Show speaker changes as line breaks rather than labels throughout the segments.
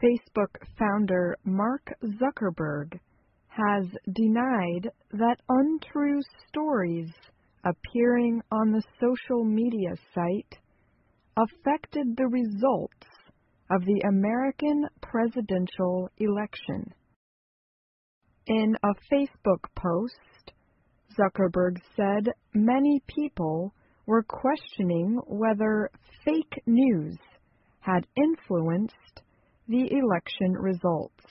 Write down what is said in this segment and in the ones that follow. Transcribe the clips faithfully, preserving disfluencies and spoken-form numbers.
Facebook founder Mark Zuckerberg has denied that untrue stories appearing on the social media site affected the results of the American presidential election. In a Facebook post, Zuckerberg said many people were questioning whether fake news had influenced the election results.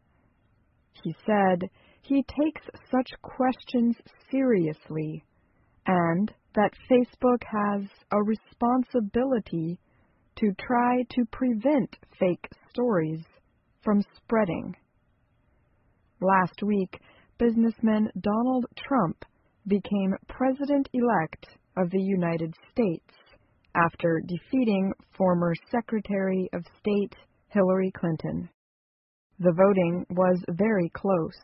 He said he takes such questions seriously and that Facebook has a responsibility to try to prevent fake stories from spreading. Last week, businessman Donald Trump became president-elect of the United States after defeating former Secretary of State Hillary Clinton. The voting was very close.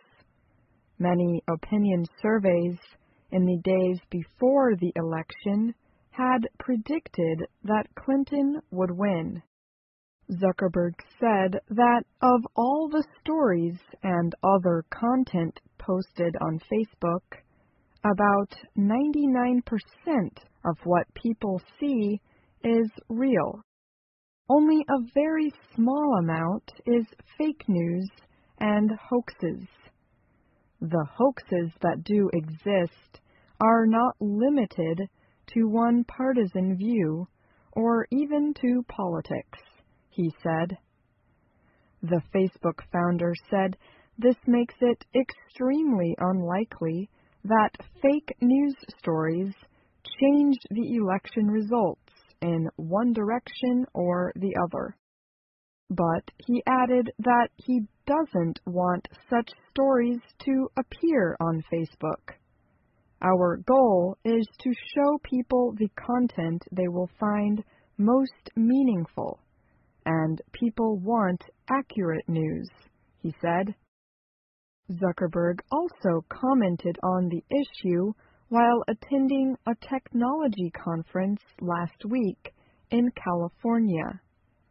Many opinion surveys in the days before the election had predicted that Clinton would win. Zuckerberg said that of all the stories and other content posted on Facebook, about ninety-nine percent of what people see is real. Only a very small amount is fake news and hoaxes. The hoaxes that do exist are not limited to one partisan view or even to politics, he said. The Facebook founder said this makes it extremely unlikely that fake news stories changed the election results in one direction or the other. But he added that he doesn't want such stories to appear on Facebook. Our goal is to show people the content they will find most meaningful, and people want accurate news, he said. Zuckerberg also commented on the issue while attending a technology conference last week in California.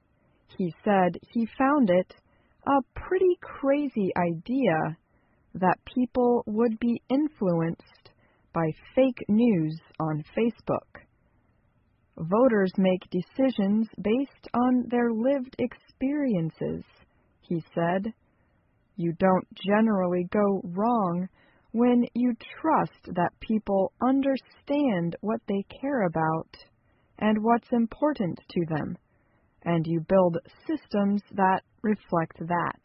He said he found it a pretty crazy idea that people would be influenced by fake news on Facebook. Voters make decisions based on their lived experiences, he said. You don't generally go wrong when you trust that people understand what they care about and what's important to them, and you build systems that reflect that.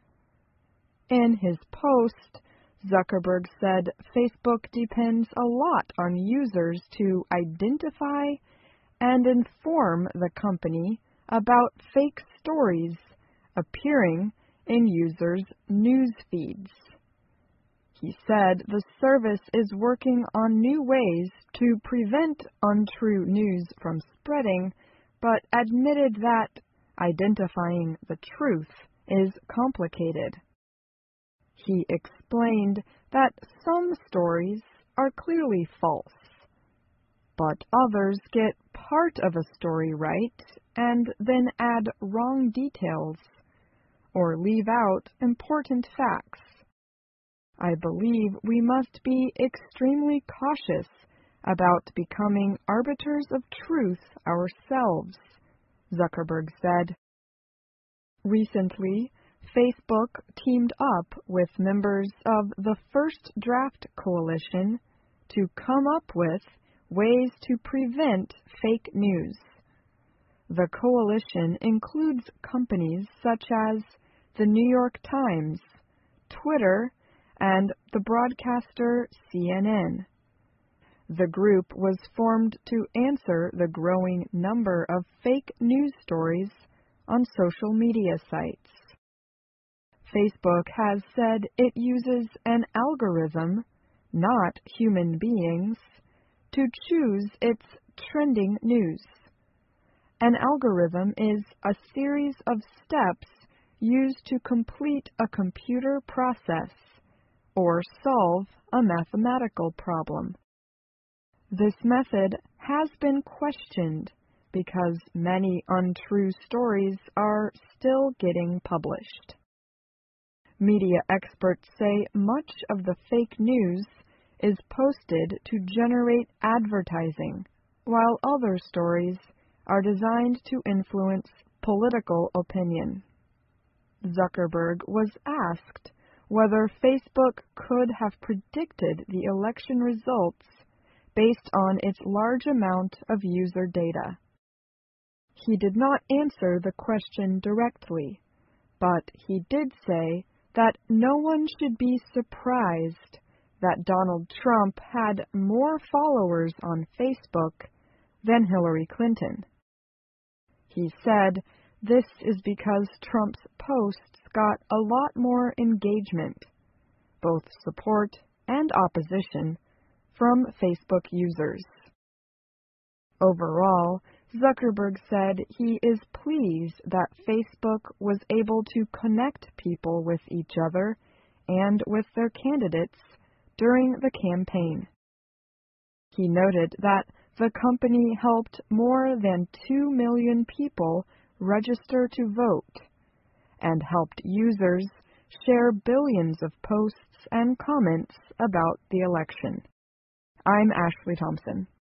In his post, Zuckerberg said Facebook depends a lot on users to identify and inform the company about fake stories appearing in users' news feeds. He said the service is working on new ways to prevent untrue news from spreading, but admitted that identifying the truth is complicated. He explained that some stories are clearly false, but others get part of a story right and then add wrong details or leave out important facts. I believe we must be extremely cautious about becoming arbiters of truth ourselves, Zuckerberg said. Recently, Facebook teamed up with members of the First Draft Coalition to come up with ways to prevent fake news. The coalition includes companies such as the New York Times, Twitter, and the broadcaster C N N. The group was formed to answer the growing number of fake news stories on social media sites. Facebook has said it uses an algorithm, not human beings, to choose its trending news. An algorithm is a series of steps used to complete a computer process or solve a mathematical problem. This method has been questioned because many untrue stories are still getting published. Media experts say much of the fake news is posted to generate advertising, while other stories are designed to influence political opinion. Zuckerberg was asked whether Facebook could have predicted the election results based on its large amount of user data. He did not answer the question directly, but he did say that no one should be surprised that Donald Trump had more followers on Facebook than Hillary Clinton. He said this is because Trump's posts got a lot more engagement, both support and opposition, from Facebook users. Overall, Zuckerberg said he is pleased that Facebook was able to connect people with each other and with their candidates during the campaign. He noted that the company helped more than two million people register to vote and helped users share billions of posts and comments about the election. I'm Ashley Thompson.